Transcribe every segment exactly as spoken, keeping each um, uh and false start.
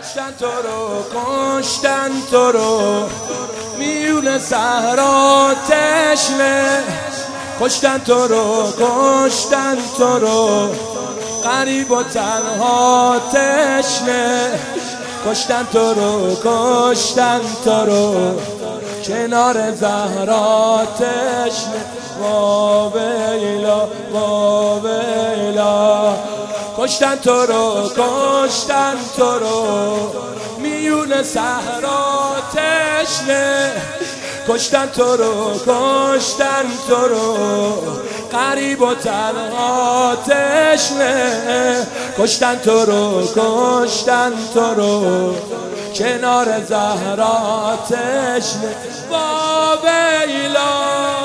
کشتن تو رو کشتن تو رو میون صحرا تشنه، کشتن تو رو کشتن تو رو غریب و تنها تشنه، کشتن تو رو کشتن تو رو کنار زهرا تشنه. وا ویلا وا ویلا کشتن تو رو کشتن تو رو میون صحرا تشنه، کشتن تو رو کشتن تو رو غریب و تنها تشنه، کشتن تو رو کشتن تو رو کنار زهرا تشنه. وا ویلا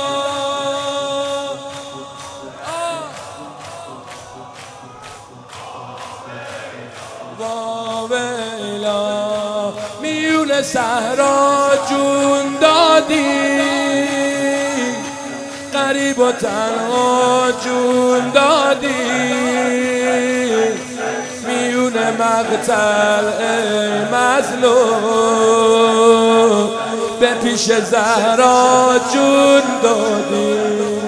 وا ویلا میون صحرا جون دادی، غریب و تنها جون دادی، میون مقتل ای مظلوم به پیش زهرا جون دادی.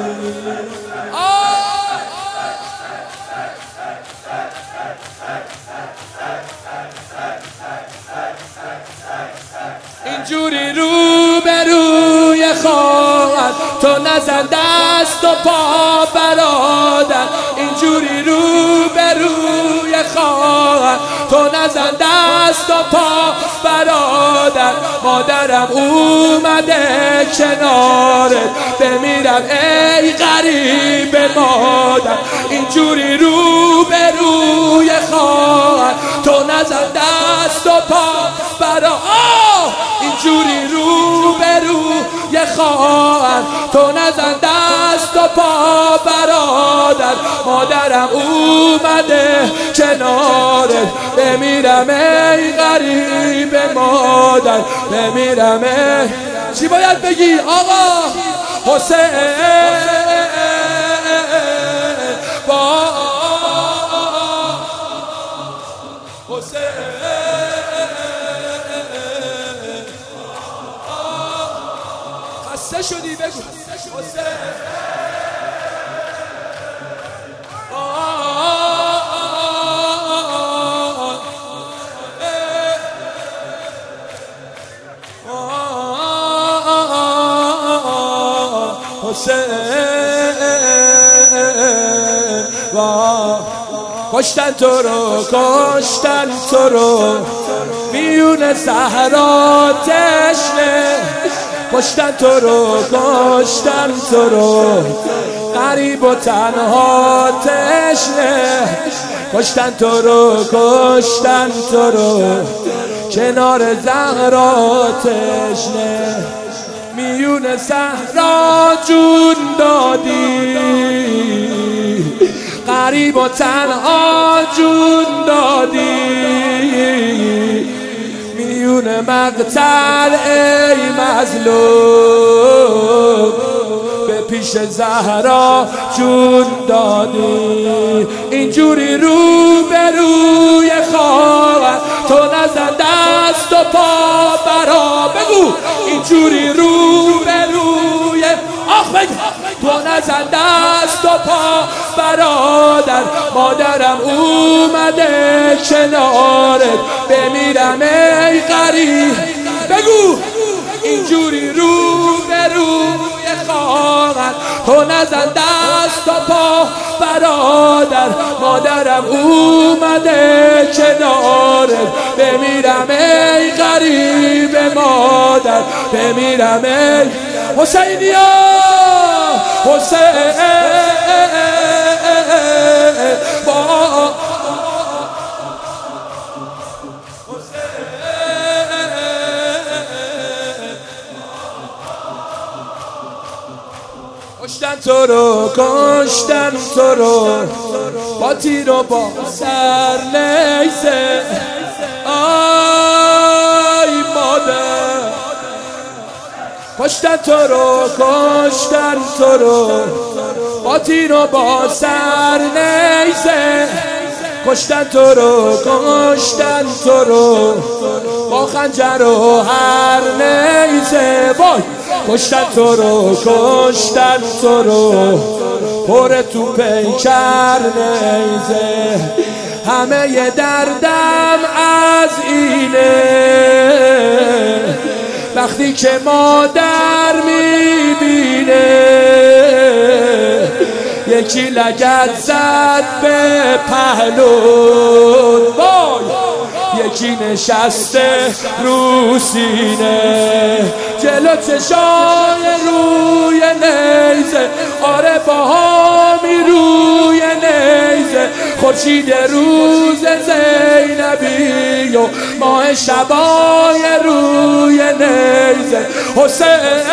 اینجوری رو به روی خواهد تو نزن دست و پا برادر، اینجوری رو به روی خواهد تو نزن دست و پا برادر، مادرم اومده کنارت بمیرم ای غریب مادر، اینجوری رو به روی خواهد تو نزن دست و پا برادر، اینجوری رو به روی خواهر تو نزن دست و پا برادر، مادرم اومده کنارت بمیرم ای غریب مادر، بمیرم ای. چی باید بگی آقا؟ حسین با حسین خسته شدی بگو حسین کشتن تو رو کشتن تو رو میون صحرا تشنه، کشتن تو رو کشتن تو رو غریب و تنها تشنه، کشتن تو رو کشتن تو رو کنار زهرا تشنه، میون صحرا جون دادی، غریب و تنها جون دادی، میون مقتل ای مظلوم به پیش زهرا جون دادی، اینجوری رو به روی خواهر تو نزن دست و پا برا بگو، اینجوری رو به روی آخ بگو تو نزن دست و پا برادر، مادرم اومده کنارت بمیرم ای غریب بگو، اینجوری رو به روی خواهر تو نزن دست و پا برادر، مادرم اومده کنارت بمیرم ای غریب مادر، بمیرم ای حسینیا حسین با کشتن تو رو کشتن تو رو با تیر و با سر نیزه، آی مادر کشتن تو رو کشتن تو رو با تیر و با سر نیزه، کشتن تو رو کشتن تو رو با خنجر و هر نیزه وای کشتن تو رو کشتن تو رو پر تو پیکر نیزه همه ی دردم از اینه وقتی که مادر میبینه یکی لگد زد به پهلون وای یکی نشسته رو سینه جلو چشای روی نیزه آره باهامی روی نیزه خورشید روز زینبی و ماه شبای روی نیزه حسین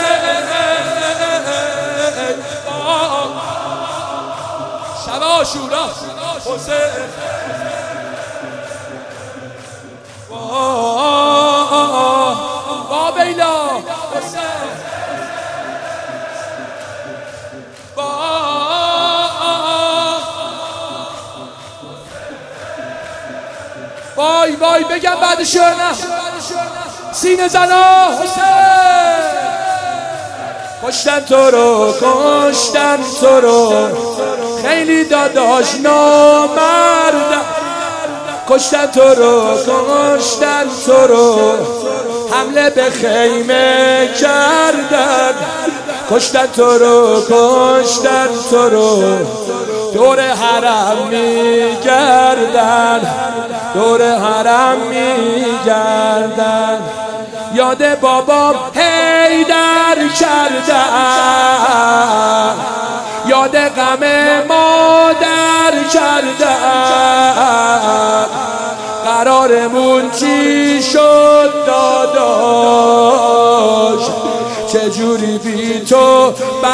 شب عاشورا حسین با بیلا حسین وای وای بگم بعدش نه سینه زنا حسین کشتن تو رو کشتن تو رو خیلی داداش نامردم کشتن تو رو کشتن تو رو حمله به خیمه کردن کشتن تو رو کشتن تو رو دور حرم میگردن دور حرم میگردن یاد بابام حیدر کردن یاد غم مادر کردن قرارمون چی شد داداش چجوری بی تو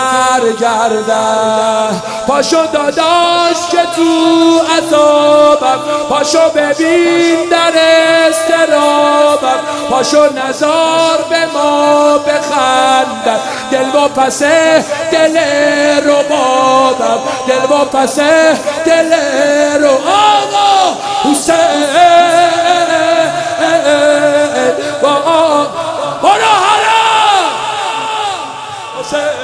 برگردم پاشو داداش که تو عذابم پاشو ببین در استرابم پاشو نزار به ما بخندم دل با پسه دل ربابم دل با پسه دل رو آقا حسین با برو حرام حسین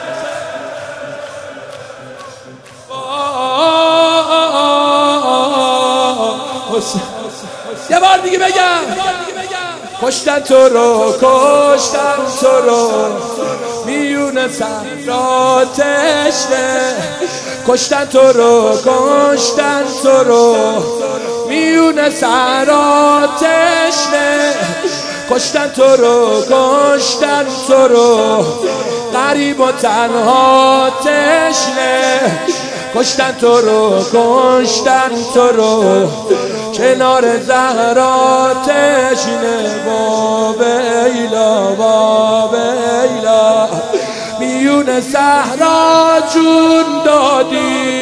یه بار دیگه بگم کشتن تو رو کشتن تو رو میون صحرا تشنه کشتن تو رو کشتن تو رو میون صحرا تشنه کشتن تو رو کشتن تو رو غریب و تنها تشنه کشتن تو رو کشتن تو رو کنار زهرا تشنه با بیلا با بیلا میون صحرا جون دادی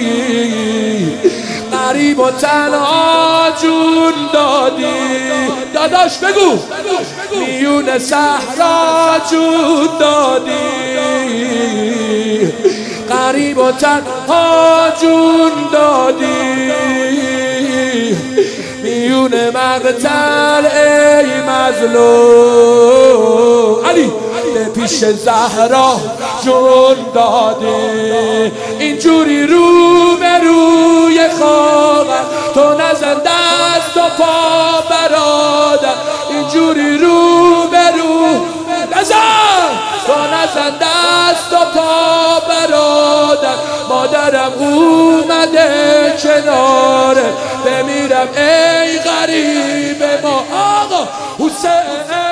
غریب و تنها جون دادی داداش بگو میون صحرا جون دادی غریب و تنها جون دادی میون مقتل ای مظلوم علی به پیش زهرا جون دادی اینجوری رو به روی خواهر تو نزن دست و پا برادر اینجوری رو به رو نزن تو نزن دست و پا برادر مادرم اومده کناره بمیرم ای غریب ما آقا حسین